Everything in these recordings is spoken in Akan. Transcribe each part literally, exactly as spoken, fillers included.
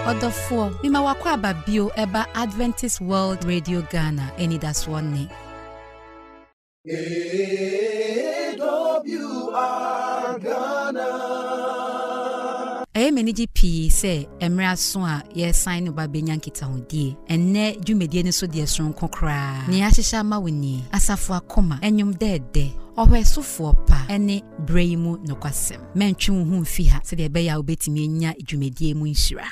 Odofo, mima wakwa babio eba Adventist World Radio Ghana, eni das one. A W R Ghana. E meniji pi se emra so a ye sign ba benyan kita hodie. Enne dwumedie ne so de son kokra. Ne ahihya ma woni. Asafo akoma enyum dede. Ohwesofo pa ene breimu nokwasem. Mentwe hu mfi ha se de be ya obetimi nya dwumedie mu nhira.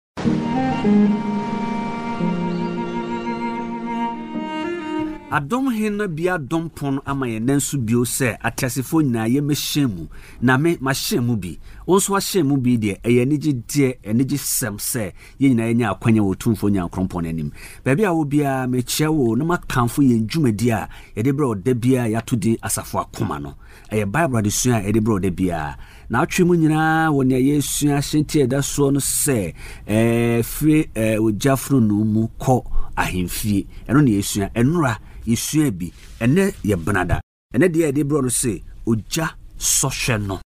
Adom hen bia dom pon ama ye nansu bio se atasefo nyina ye mehemu na me mahemu bi onso ahemu bi de eye nigi de enigi sem se ye nyina nya akwanya wotumfo nya krompon anim baabi a wo bia mechia wo na makamfo ye ndwumadi a ye de bro de bia ya to di asafo akoma no eye bible de sua ye de bro de bia na atwe mu nyina wo ne yesu ahyenti da so no se eh free eh ojafro no mu kɔ ahemfie eno ne yesu enura yesu bi ene ye benada ene de de bro no se oja sohwe no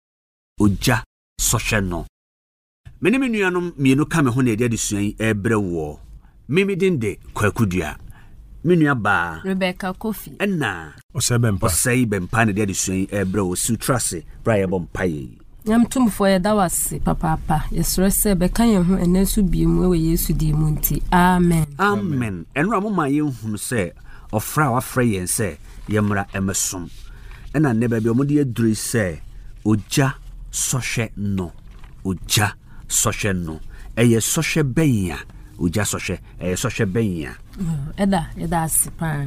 oja sohwe no meni menuanom mienu ka me ho na de suan ebre wo mimi dinde kwakudua menua ba Rebecca Kofi enna osebempa osebempa na de suan ebre wo sutrase bra ye bompaye Yam tumfo ye da wase papa papa yesre se be kan ye ho enesu biemu we Yesu di mu nti amen amen enra mo ma ye hu se ofra wa fra yen se yemra emesom ena ne ba bi omode aduri se oja sohwe no oja sohwe no eye sohwe benya oja sohwe eye sohwe benya eda eda asipa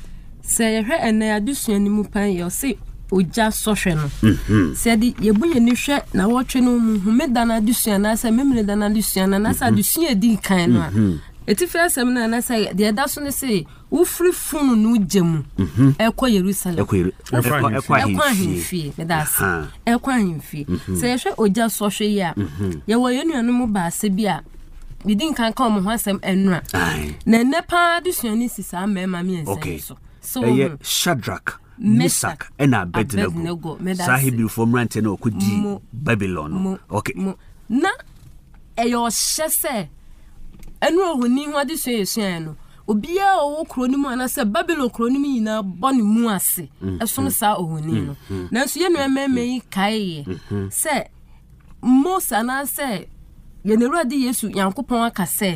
se ye hwe ene adusuani mu pan ye se oja sohwe no se di yebuye ni hwe na wotwe no mu humeda na adusuana se memre da na adusuana na sa adusuan di kan no eti fe asem na na say de da so ne say wo free funu no gemu ekọ Jerusalem ekọ ekọ ahemfie me da se ekọ ahemfie se ye hwe oja sohwe ya ye wo yenuanu mu ba se bi a bidin kan kan mo ho asem enura na nepa adusuani sisa mema me ense so so ye Shadrach Meshach and Abednego sahibi from rante no kudi Babylon okay na eyo hyese enu ohuni ho ade so yesuan no obia owo kronimu anase Babylon kronimu nyina bone mu ase eso no sa ohuni no nanso ye no ememe kai se Mosa na se ye ne ruade Yesu Yankopon akase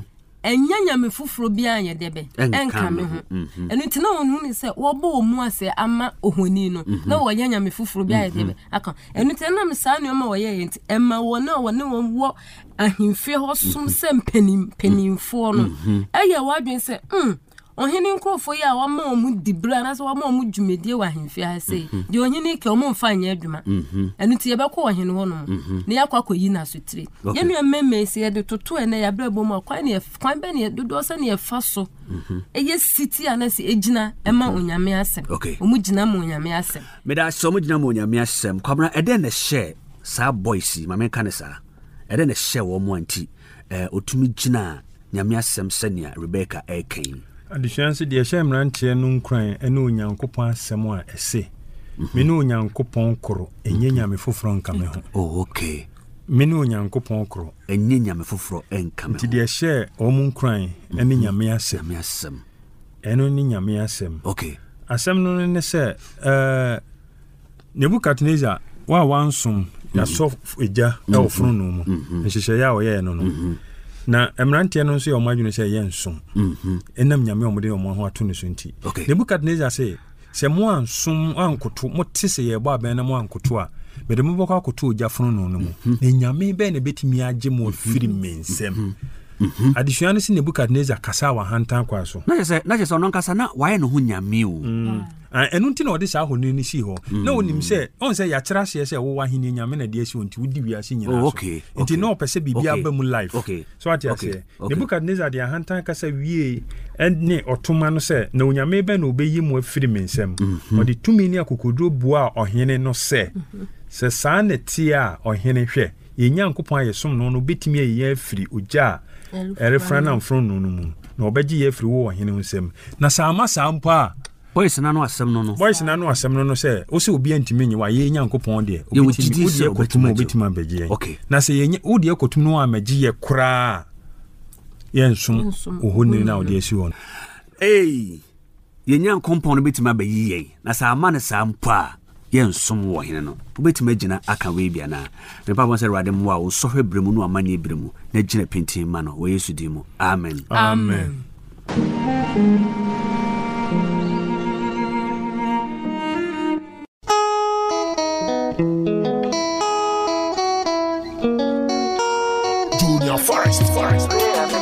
enyanya me fufuro bia anye debe enka me ho enu ntina wonu ni se wo bo mu ase ama ohoni no na wo yanya me fufuro bia anye debe aka enu ntina me sa ne ma wo ye yenti emma wo na wo ne wo ahimfe ho som se mpanim panimfo no eye wadwen se mm ohini nkrofo ya wa ma omu dibra na so wa ma omu dwumedie wa ahimfe ha se de ohini ke omu mfa anya adwuma enu ti ye be ko ohini ho no ne yakwa koyi na so tire ye nu emmeme se ye de toto ene ya brabo ma kwan ne kwan be ne dodo se ne fa so eye city anase ejina ema onyame asem omu jina ma onyame asem me da so mu jina ma onyame asem kwabra ede na share sa boys ma me kan sa ede na share wo mo anti eh otumi jina nyame asem senia Rebecca Eken additionally the shemrantie no nkran ene onyankopon asem a ese me no onyankopon koro enye nyame foforo nka me ho oh okay me no onyankopon koro enye nyame foforo enka me ho ti de share omu nkran ene nyame asem nyame asem eno ni nyame asem okay asem no ne se eh Nebukadnezar wa wansum ya so eja e oforo no mu nhihye ya oye no no na emrantie no nso ye omadwene se ye nsom mhm enam nyame omode omo ho ato ne so nti Nebukadnezar se se mo ansom ankoto mo tese ye bo aben na mo ankoto a bede mo bokọ akoto oja fono no no mu na nyame be na betimi agye mo firi mensem addition si Nebukadnezar kasa wa hantan kwa so na se na se ono kasa na waye no ho nyame o ah enu nti na odi sa ho ni si ho na onim se on se ya kyera se se wo wa hini nyame na de asi onti wodi wiase nyina so nti na opese bibia ba mu life so ati ase Nebukadnezar de hantan kasa wie ene otoma no se na onyame be na obeyi mu afiri mensem odi tumi ni akokodro bua ohene no se se sa na ti a ohene hwe ye nyankopon ayesom no no betimi ayi afiri oja erefra na mfro no no mu na obegye ye afiri wo ohene nsem na sa ama sa mpo a boys na no asem no no boys na no asem no no se o se obi antimi nyi wa ye nyankopon de obi ti odi ekotum obi ti ma begye okay na se ye odi ekotum no amagye ye kura yen sum ohoni na odi esi won eh yenyan compound betima ba yiye na sa ama ne sa mpa yen sum wo hene no betima gina aka we bia na me papa say rade mo a wo so hwe bremu no amane bremu na gina pintin ma no wo Yesu di mu amen amen Junior Forest Forest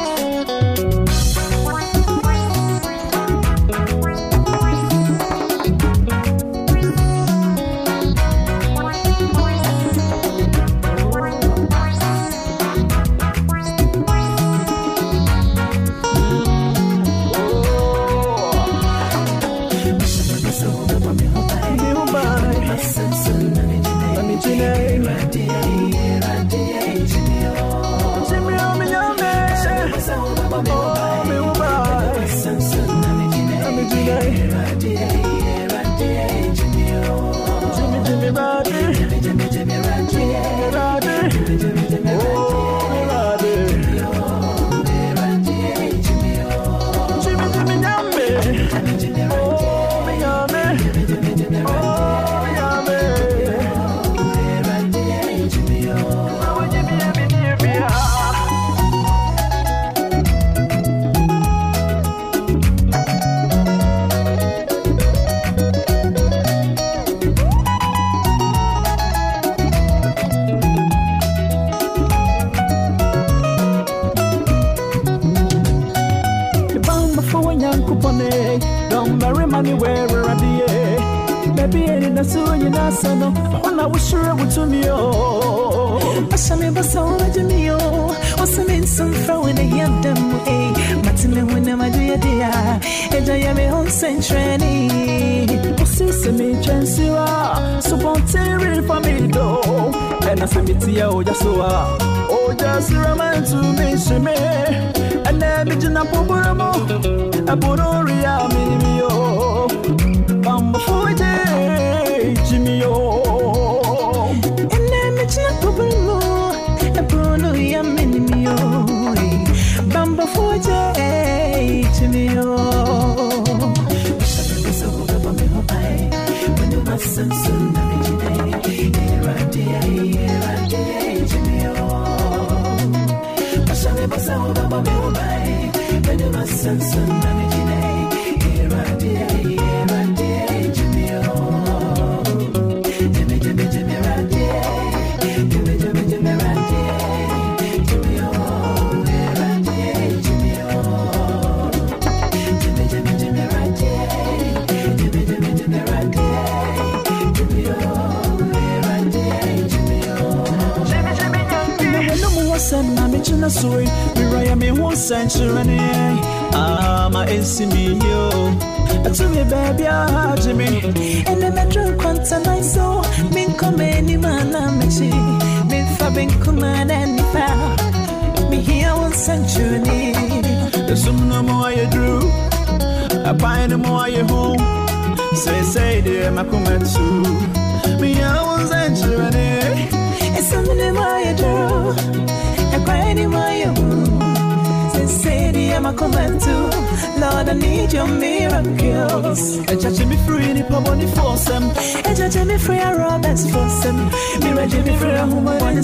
Lord, I need your miracles. Eja me free, ni paboni fosem. Eja me free, a Roberts fosem. Miracle me free, a woman one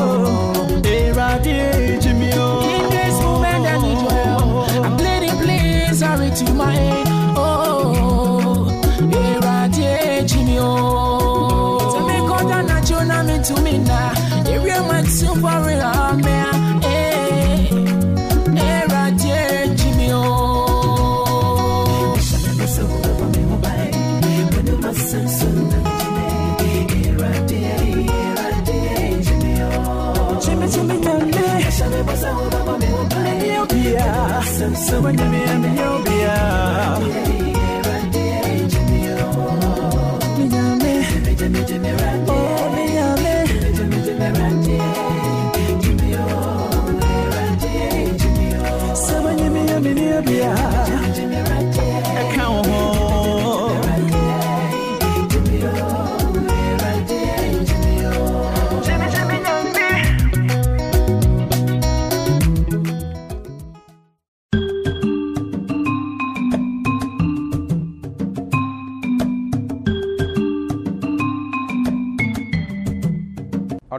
sembo. Era die Jimmy o. In this moment, I need your help. I'm pleading, please, hurry to my aid. Oh, era die Jimmy o. Tell me, God, I'm not your name to me now. If you're my super real man. So when you meet me, you'll be out. So when you meet me, you'll be out. Count home.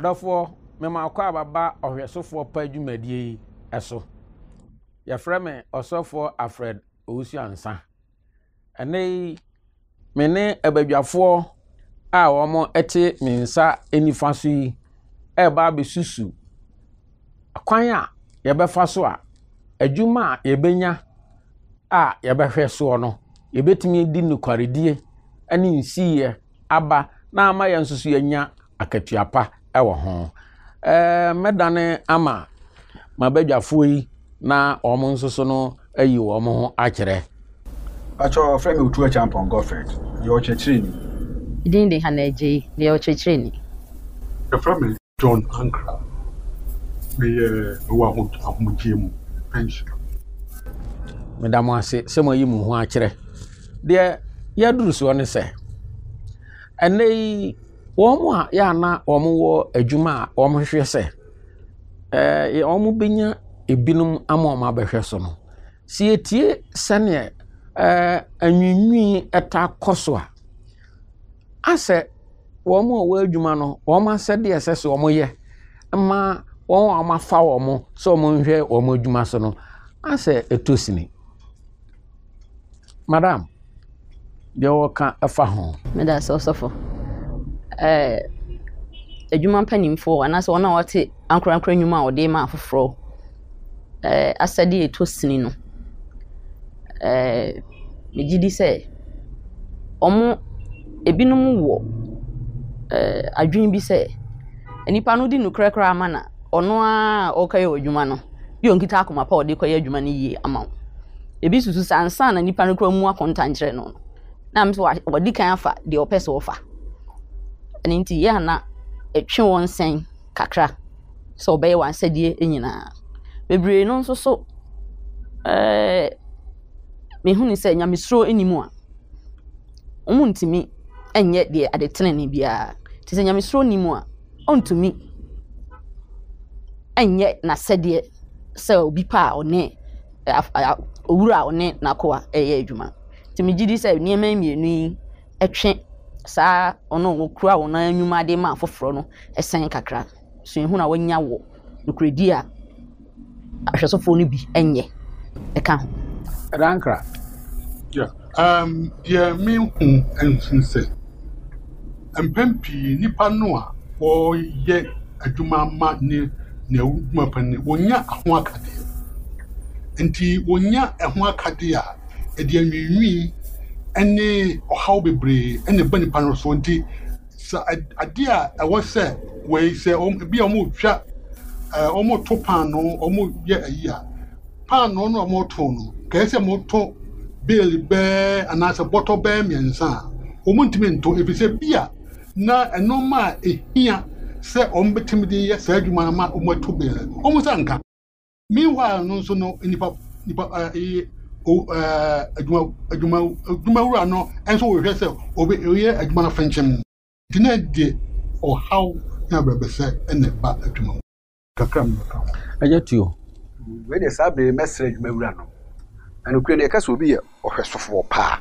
adɔfoɔ mema akɔ ababa ɔhwɛsofoɔ pa adwumadie yi ɛso yɛfrɛ me ɔsɔfoɔ Alfred Owusu Ansa ɛne me ne abadwafoɔ a wɔn ɛte me nsa enifa so yi ɛba besusu kwan a yɛbɛfa so a adwuma a yɛbɛnya a yɛbɛhwɛ so no yɛbɛtumi di nokwaredie ɛne nsiye aba na ama yɛn nso so yɛnya akatuapa ɛwɔ ho eh medane ama mabadwafoɔ yi na wɔn nso so no ayi wɔn ho akyerɛ acho frame utu a champion Godfred your chechini idin de hanaje de your chechini the frame John Ankra me eh wa ho ahomjemu pension medamo ase sɛ mo yi mu ho akyerɛ de yɛduru so ne sɛ ɛnɛ wɔn a yɛana wɔn wɔ adwuma a wɔn hwehwɛ sɛ eh wɔn benya ebinom ama wɔn abɛhwɛ so no si etie sɛnea eh anwinwi ɛta kɔso a asɛ wɔn a wɔ adwuma no wɔn asɛde ɛsɛ sɛ wɔn yɛ ma wɔn a wɔn afa wɔn sɛ wɔn hwɛ wɔn adwuma so no asɛ etosini madam deɛ wɔka ɛfa ho meda sɛ ɔsɔfo eh adwuma mpanimfo anaasɛ wɔn a wɔte ankorankora nnwuma a wɔde ma afoforɔ eh asɛde etosini no eh megidi sɛ ɔmo ebinom wɔ eh adwin bi sɛ enipa no di nokrakra ama na ɔno a ɔkɔyɛ adwuma no bi onkita akoma pa ɔde kɔyɛ adwuma no yie ama wo ebi susu sansa na nipa no kra mu akonta nkyerɛ no na mse wɔdi kan afa de ɔpɛ sɛ ɔfa ɛne nti yɛ ana etwe wɔn sɛn kakra sɛ ɔbɛyɛ wɔn asɛdeɛ nyinaa bebree no nso so eh mehu ni sɛ nyamesuro animu a ɔmo ntimi ɛnyɛ deɛ adetene ne bia te sɛ nyamesuro nimu a ɔntumi ɛnyɛ na sɛdeɛ sɛ obi pa a ɔne owura a ɔne nakoa ɛyɛ adwuma nti megidi sɛ nneɛma mmienu yi ɛtwe saa ɔno okura wɔn anwuma de ma afoforɔ no ɛsɛn kakra so ehu na wɔnya wɔ nokredi a ahwɛsofoɔ no bi ɛnyɛ ɛka ho rankra yeah um yeah me hu ensinse empempi nipa no a wɔyɛ adwuma ma ne na adwuma pa ne wonya ho akade nti wonya ho akade a edi anwinwi ene ɔhaw bebree ene ba nipa no so nti sa ade a ɛwɔ sɛ wei sɛ bi a ɔmo twa ɔmo to pan no ɔmo yɛ ayi a pan no no ɔmo to no kɛsɛ mo to bill bɛɛ anaasɛ bɔtɔ bɛɛ mmiɛnsa a ɔmo ntumi nto efisɛ bi a na ɛnɔma a ehia sɛ ɔmo betumi de yɛ saa adwuma ma ɔmo ato bill ɔmo sa nka meanwhile no nso no nipa nipa ɛɛ o ɛɛ adwuma adwuma adwuma wura no ɛnso wɔhwɛ sɛ obe oyɛ adwuma no fɛnkyɛn nti na de ɔhaw na bɛbɛsɛ ɛna ba adwuma kakra mo ka ɛyɛ tuo we de sabre mesre adwuma wura no ɛno kure ne ɛkasa obi yɛ ɔhwɛsofoɔ paa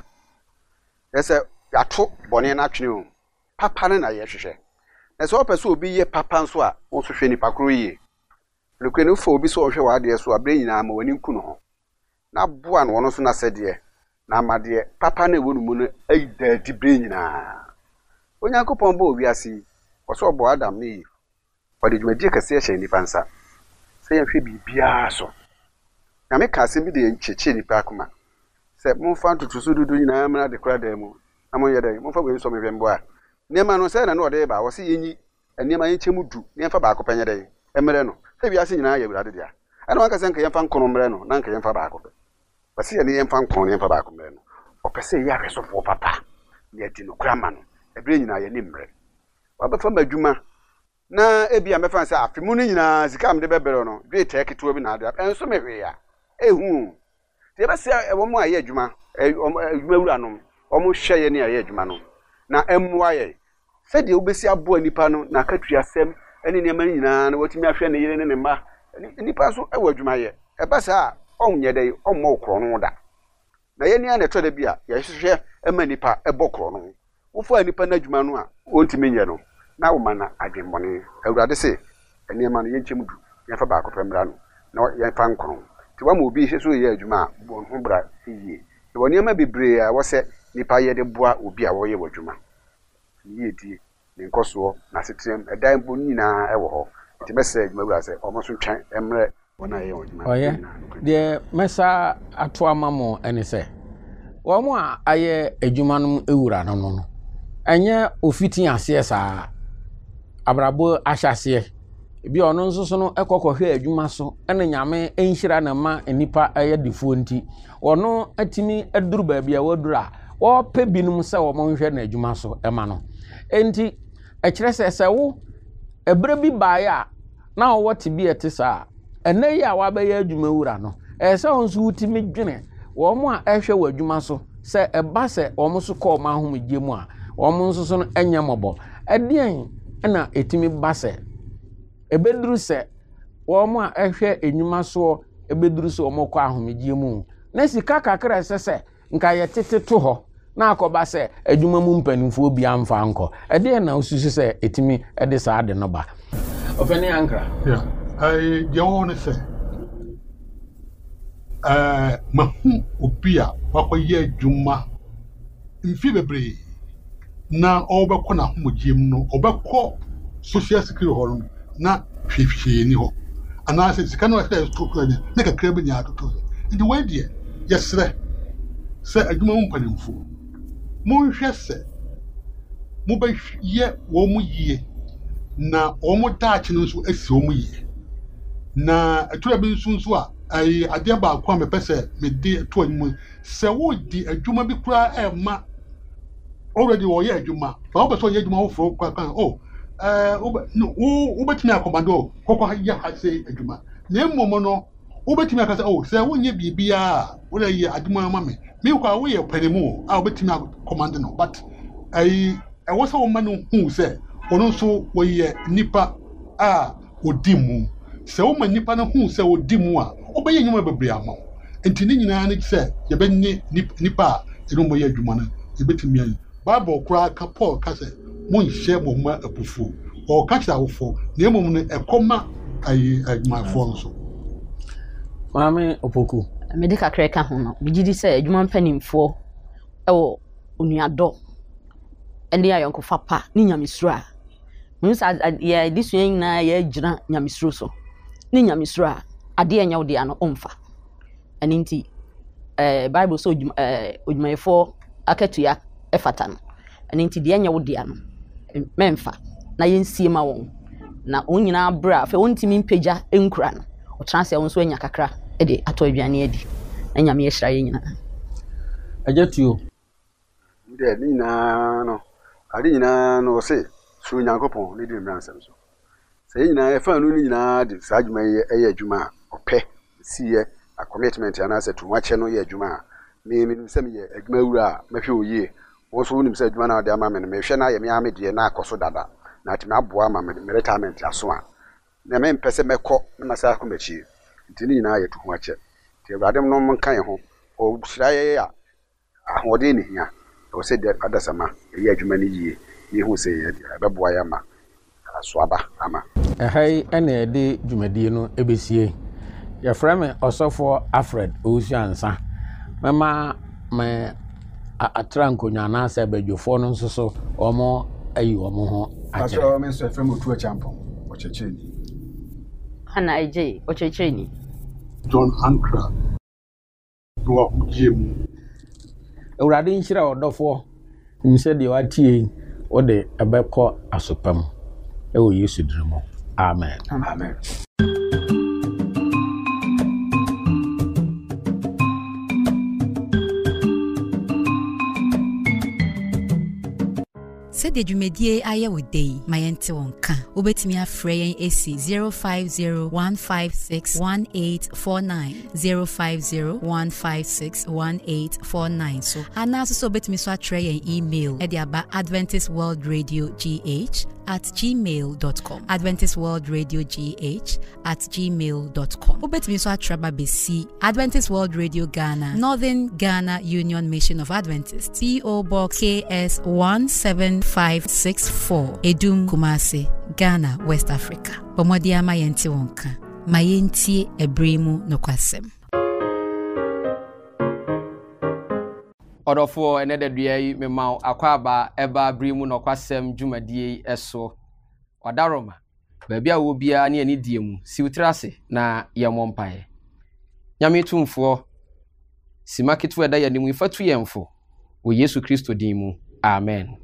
ɛsɛ yato bɔne na twene o papa ne na yɛ hwehwɛ ɛsɛ ɔpɛ sɛ obi yɛ papa nso a ɔso hwɛ nipa koro yie ɛno kure ne fo obi sɛ ɔhwɛ w'adeɛ so abrɛ nyinaa ma w'ani nku no ho na boa no ɔno so na sɛdeɛ na amadeɛ papa ne wɔ no mu no ayi daadi brɛ nyinaa onyankopɔn bɔ owi ase ɔsɛ ɔbɔ Adam ne Eve ɔde dwumadie kɛseɛ hyɛ nipa nsa sɛ yɛhwɛ biribiara so na me ka asɛm bi de yɛnkyekye nipa akoma sɛ momfa ntotoso dudu nyinaa mmra de kora dan mu na monyɛ dɛn momfa wei nsɔ mehwɛ mboa nneɛma no sɛ na ne ɔde ba wɔ sɛ yɛnyi nneɛma yɛnkyɛ mu du ne yɛmfa baako pɛnyɛ dɛn ɛmmerɛ no sɛ wiase nyinaa yɛ Awurade dea ɛna wanka sɛ nka yɛmfa nkono mmerɛ no na nka yɛmfa baako pɛ wɔsɛ yɛne yɛmfa nkono ne yɛmfa baako mmerɛ no ɔpɛ sɛ yɛ ahwɛsofoɔ papa ne yɛdi no kora ma no ɛberɛ nyinaa yɛne mmerɛ wabɛfa ma adwuma na ebi a mɛfa sɛ afemu no nyinaa sika am de bɛbɛrɛ no dwe tɛ ketewa bi na ade ɛnso me hwe ya ehu te bɛsɛ ɛwɔ mu a yɛ adwuma adwuma wura no ɔmo hwɛ yɛ ne a yɛ adwuma no na ɛmmoa yɛ sɛ de wobɛsi aboa nipa no na akatua sɛm ɛne nneɛma nyinaa na wɔtumi ahwɛ ne yere ne ne mma nipa so ɛwɔ adwuma yɛ ɛba saa ɔnyɛ dɛ ɔmmɔ korɔ no da na yɛ nia na ɛtɔ da bi a yɛhwehwɛ ɛma nipa ɛbɔ korɔ no wofa nipa na adwuma no a wɔntumi nyɛ no na wo mana adwemmɔne awurade se ɛnneɛma no yɛnkyɛm du yɛmfa baako pɛ mmra no na yɛmfa nkron nti wama obi hwɛ so yɛ adwuma a bɔ ho bra yie ɛwɔ nneɛma bebree a wɔsɛ nipa yɛde boa obi a wɔyɛ wɔ adwuma yie die ne nkɔsoɔ na setem ɛdan mpo nyinaa ɛwɔ hɔ nti mɛsɛ adwuma wura sɛ ɔmo so twɛn ɛmrɛ wɔn a yɛ wɔ adwuma ɔyɛ deɛ mɛsa ato ama mo ɛne sɛ wɔn a ayɛ adwuma no ewura no no no ɛnyɛ ofiti aseɛ saa abrabo ahyɛseɛ bi ɔno nso so no ɛkɔkɔhwɛ adwuma so ɛna nyame ɛnhyira na ma nipa ɛyɛ difuo nti ɔno atimi aduru baabi a waduru a wɔpɛ binom sɛ wɔn nhwɛ na adwuma so ɛma no enti ɛkyerɛ sɛ sɛ wo ɛbrɛ bi baeɛ a na wɔwɔ te bi ɛte saa ɛnɛ yi a wabɛyɛ adwuma wura no ɛyɛ sɛ wɔn nso wotimi dwene wɔn a ɛhwɛ wɔ adwuma so sɛ ɛba sɛ wɔn nso kɔ wɔn ahomegye mu a wɔn nso so no ɛnyɛ mmɔbɔ ɛdeɛn ɛna ɛtumi ba sɛ ɛbɛduru sɛ wɔn a ɛhwɛ enyuma soɔ ɛbɛduru sɛ wɔn kɔ ahomegye mu na sika kakra ɛsɛ sɛ nka yɛ tete to hɔ na akɔba sɛ adwuma mu mpanimfoɔ bi amfa nkɔ ɛdeɛn na osusu sɛ ɛtumi ɛde saa de no ba ɔfɛne ankra yeah ai deɛ wɔn ne sɛ ɛɛ mahu obi a wakɔyɛ adwuma mfi bebree na ɔbɛkɔ na ahomegye mu no ɔbɛkɔ social security hɔ no na hwehwee ni hɔ anaasɛ sika no ɛsɛ ɛtotɔ ne ne kakra bi nya atotɔ nti wɔn deɛ yɛsrɛ sɛ adwuma mu mpanimfoɔ monhwɛ sɛ mobɛyɛ wɔn mu yie na wɔn mu daakye no nso asi wɔn mu yie na ɛtura bi nso nso a ɛyɛ adeɛ baako a mepɛ sɛ mede ɛto anim sɛ wodi adwuma bi koraa ɛma already wɔyɛ adwuma fa wopɛ sɛ ɔyɛ adwuma foforɔ koraa kan o ɛɛ wobɛtumi akɔmando kɔkɔ yɛ ha sɛ adwuma na mmom no wobɛtumi aka sɛ o sɛ wonyɛ biribiaa wode yɛ adwuma ama me mekɔ a woyɛ panimu a wobɛtumi akɔmando no but ɛyi ɛwɔ sɛ wɔma no hu sɛ ɔno nso wɔyɛ nipa a ɔdi mu sɛ woma nipa no hu sɛ ɔdi mu a wobɛyɛ nnwuma bebree ama wo nti ne nyinaa ne sɛ yɛbɛnye nipa a ɛno mmɔyɛ adwuma no yɛbɛtumi ayi bible koraa ka paul ka sɛ monhyɛ mo ma abufuo ɔka kyerɛ awofo na mmom no ɛkɔma ayi adwumafoɔ nso maame opoku mede kakra ka ho no megye di sɛ adwuma mpanimfoɔ ɛwɔ onuadɔ ɛne ayɔnkofa pa ne nyamesuro a mehu sɛ yɛde sua nyinaa yɛagyina nyamesuro so ne nyamesuro a adeɛ ɛnyɛ wo deɛ no ɔmfa ɛno nti bible sɛ odwumayɛfoɔ akatua ɛfata no ɛno nti deɛ ɛnyɛ wo deɛ no mɛmfa na yɛnsie ma wɔn na wɔn nyinaa berɛ a afei wɔntumi mpagya nkura no ɔtena sɛ wɔn nso anya kakra ɛde atɔ aduane adi na nyame yɛhyira yɛ nyinaa agya tuo deɛ ne nyinaa no ade nyinaa no ɔse suro nyankopɔn ne di mmara nsɛm so sɛ yɛ nyinaa yɛfa no no nyinaa de saa adwuma yi ɛyɛ adwuma a ɔpɛ siyɛ a commitment anaasɛ tomakyɛ no yɛ adwuma a me menim sɛ meyɛ adwuma wura a mɛhwɛ oyie wo nso wonim sɛ adwuma no a wɔde ama me no mehwɛ no ayɛ me ame deɛ na akɔ so dada na atumi aboa ma me retirement aso a na mempɛ sɛ mɛkɔ na masa akɔ m'akyie nti ne nyinaa yɛ to ho akyɛ nti awurade no nka yɛ ho ɔhyira yɛ a ahoɔden ne hia ɛwɔ sɛ deɛ adasama ɛyɛ adwuma no yie yɛhu sɛ ɛbɛboa yɛ ama so aba ama ɛha yi ɛna ɛde dwumadie no ɛbɛsie yɛfrɛ me ɔsɔfoɔ alfred owusu ansa mɛma me atra nkonnwa anaasɛ badwofoɔ no nso so ɔmo ayi ɔmo ho akyerɛ me nso ɛfrɛ me otu akyampɔn ɔkyerɛkyerɛni hana agye ɔkyerɛkyerɛni john ankra no ahomegye mu awurade nhyira ɔdɔfoɔ nim sɛ deɛ watie wode ɛbɛkɔ asopa mu ɛwɔ yesu din mu amen amen sɛdeɛ dwumadie ayɛ wo dei ma yɛnte wɔn ka wobɛtumi afrɛ yɛn ɛsi zero five zero one five six one eight four nine zero five zero one five six one eight four nine so anaa so sɛ wobɛtumi so atrɛ yɛn email ɛde aba adventist world radio gh at gmail dot com. Adventist World Radio G H at gmail dot com. Obetumi so atraba besi Adventist World Radio Ghana, Northern Ghana Union Mission of Adventists, P O Box K S one seven five six four, Edum, Kumasi, Ghana, West Africa. Pomodia mayenti wonka, mayenti ebremu nokwasem. Odofo enede dua yi memau akwaba eba abremu nokwasem dwumadie eso. Odaroma baabi a wo bia ne ani die mu siwtrase na yemo mpae. Nyame tumfo simaketu eda ya nimu ifatu yemfo wo Yesu Kristo din mu. Amen.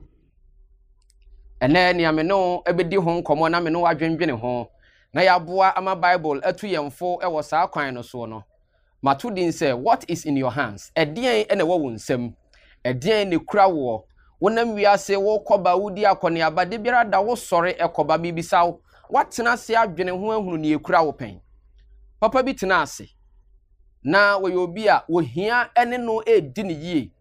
Ene ne ame no ebedi ho nkomo na me no adwenwene ho na yaboa ama Bible atu yemfo e wo saa kwan no so no. Matu din say, what is in your hands? Edien ene wo wonsem. Edien ne kura wo. Wonam wiase wo koba wudi akone abade biara da wo sore ekoba bibisaw. Watena se adwene ho ahunu ne ekura wo pen. Papa bi tena ase. Na wo yobi a wo hia ene no edi ne yie.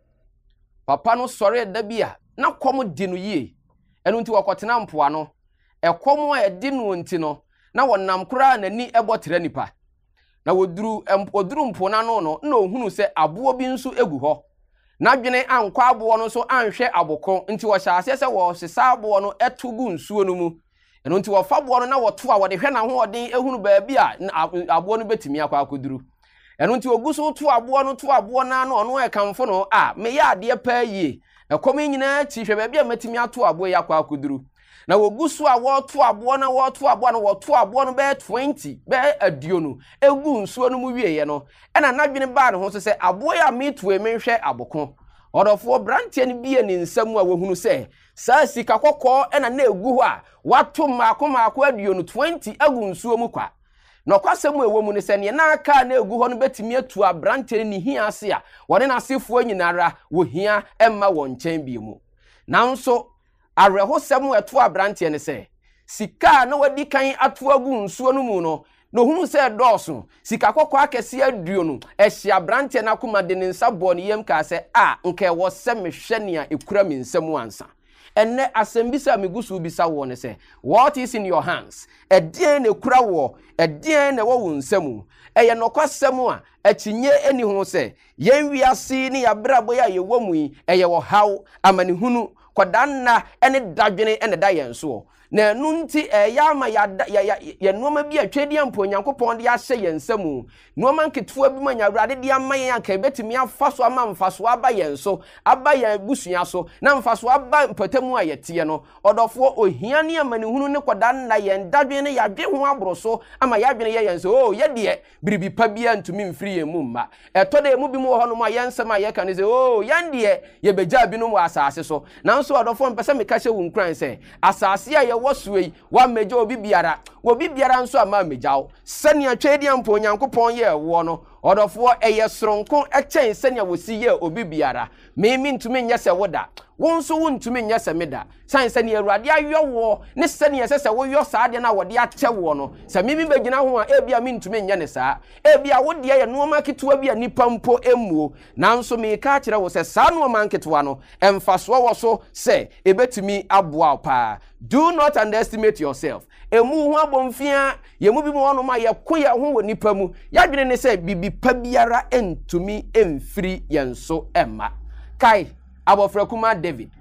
Papa no sore da bia na kom di no yie. Eno nti wakotena mpoa no. Ekom a edi no nti no na wonam kura nani ebotre nipa. Na woduru oduru mpona no no na ohunu se aboɔ bi nso egu hɔ na dwene ankwa aboɔ no so anhwɛ aboko nti wo hyase se wo sesa aboɔ no etugu nsuo no mu eno nti wo fa aboɔ no na woto a wo de hwɛ na ho ɔden ehunu baabi a aboɔ no betimi akwa akoduru eno nti oguso to aboɔ no to aboɔ na na ɔno ɛkamfo no a me ya ade pa yie ɛkɔm nyina ti hwɛ baabi a metimi ato aboɔ ya akwa akoduru na wogusu a woto aboɔ na woto aboɔ na woto aboɔ no be twenty be aduo no egu nsuo no mu wieye no ɛna nadwene ba ne ho so sɛ aboɔ ya meto e menhwɛ aboko ɔdɔfo brantie ne bie ne nsam a wohunu sɛ saa sika kɔkɔɔ ɛna na egu hɔ a wato maako maako aduo no twenty egu nsuo mu kwa na kwasɛm ewo mu ne sɛ ne na aka na egu hɔ no betimi atu abrantie ne hia ase a wɔne n'asefo nyinara wo hia ɛmma wɔn nkyɛn bi mu nanso areho semu eto abrante ne se sika na wadi kan ato agu nsuo no mu no no hunu se dɔɔso sika kokɔ akɛse aduo no ehia abrante na kuma de ne nsabo ne yem ka se a nka ɛwɔ se mehwɛ ne a ekura me nsɛm ansa enne asembisa megusu bisa wo ne se what is in your hands ɛdeɛn ne kura wo ɛdeɛn ne wɔ wo nsɛm ɛyɛ nokwasɛm a akyinye eni ho se yen wiase ne yabrabo ya yɛwɔ mu yi ɛyɛ wɔ haw amanehunu kodanna ene dadwene ene da yenso na nunti e ya ma ya ya noma bi atwedi ampo Nyankopɔn de ahye yensamu noma nketua bi ma nyawrade de ama yen aka betimi afaso ama mfaso aba yenso aba ya busua so na mfaso aba mpatamu a yete no odofo ohia ne amanehunu ne kodanna yen dadwene ya dwe ho abroso ama ya dwene ye yenso oh ye de biribi pa bia ntumi mfiri ye mu mma eto de mu bi mu ho no ma yensam a ye kan se oh yan de ye begya bi no mu asase so nanso odofo mpese me ka hye wo nkran se asase a ye wosuei wa meja obi biara obi biara nso ama mejaw sani atwedi ampo Nyankopɔn ye wo no odofo eye soronko ekyɛn sani wosi ye obi biara me mi ntumi nyɛ sɛ woda wonso wontumi nyɛ sɛ meda san sani Awurade ayɔ wo ne sani ɛsɛ sɛ woyɔ saa de na wode akyɛ wo no sɛ me mi begina ho a ebia mi ntumi nyɛ ne saa ebia wode ye nooma ketewa bi a nipa mpo emuo nanso me ka kyerɛ wo sɛ saa nooma nketewa no emfaso wo so sɛ ebetumi aboa pa. Do not underestimate yourself. Emu ho abomfia yemu bi mo hono ma ye koya ho wo nipa mu yadwene ne se bibi pa biara entumi emfiri yenso emma kai abofra kuma David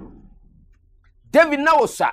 David na wosa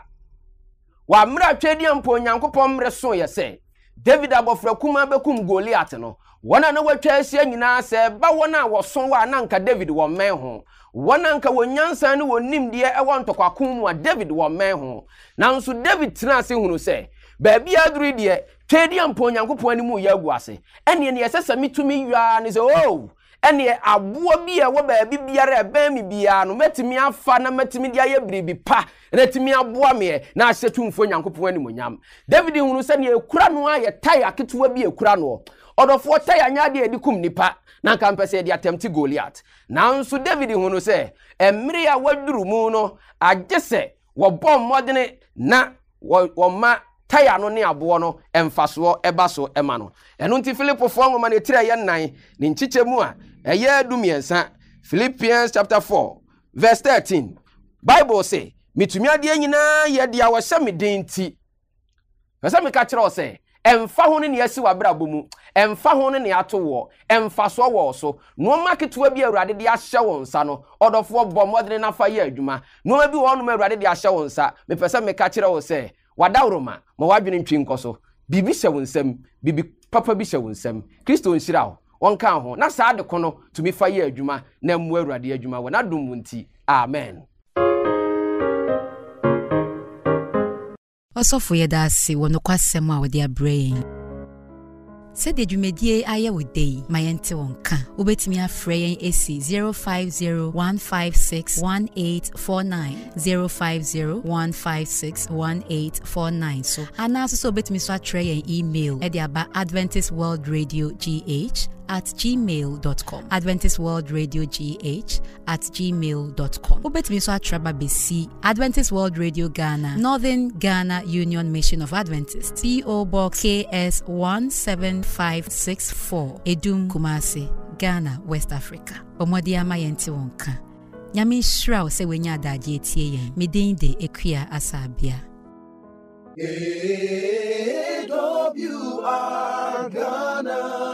wa mra twedi ampo Nyankopɔn mre so ye se David abofra kuma bekum Goliath no wona na watwa asia nyina se ba wona wo so wa na nka David wo men ho wona nka wonyansa ne wonim de e won tokwakom mu a David wo men ho nanso David tena ase hunu se baabi aduru de twedi ampo Nyankopɔn ani mu ya agu ase ene ne yesesa mitumi yua ne se oh ene aboa bi e wo baabi biara e ban mi bia no metimi afa na metimi de aye biribi pa na timi aboa me na ahyetumfo Nyankopɔn ani monyam David hunu se ne ekura no aye tai aketewa bi ekura no odofo tai anya de edikum nipa na kan pese de attempt Goliath nanso David hunu se emre a waduru mu no agese wo bom modene na wo ma taya no ne abo no emfaso eba so ema no eno nti Philippo fo ngoma ne tire ye nan ne nchichemu a eye adumiensa Philippians chapter four verse thirteen Bible say metumi ade nyina ye dia wo hye me den ti pese me ka kire o se emfa ho ne ne asi wabrabo mu emfa ho ne ne ato wo emfa so wo so no maketewa bi awurade de ahye wo nsa no odofo bo modene na fa ye adwuma no ma bi wo no ma awurade de ahye wo nsa me pese me ka kire wo se wadawroma ma wadwene ntwi nkoso bibi hye wo nsam bibi papa bi hye wo nsam Kristo nhyira wo wonka ho na saa de kono tumi fa ye adwuma na mu awurade adwuma wo na dum nti amen. Osofo yedase wono kwasem a wode abrain se de dwumedie aye wodei mayente wonka obetimi afre yen esi zero five zero one five six one eight four nine zero five zero one five six one eight four nine so ana so obetimi so atre yen email e de aba Adventist World Radio G H at gmail dot com Adventist World Radio G H at gmail dot com obetimi so atraba besi Adventist World Radio Ghana Northern Ghana Union Mission of Adventists P O Box K S one seven five six four Edum Kumasi Ghana West Africa omodi ama yenti wonka nyame shraw se wenya adaje etie yen medin de ekua asabia A W R Ghana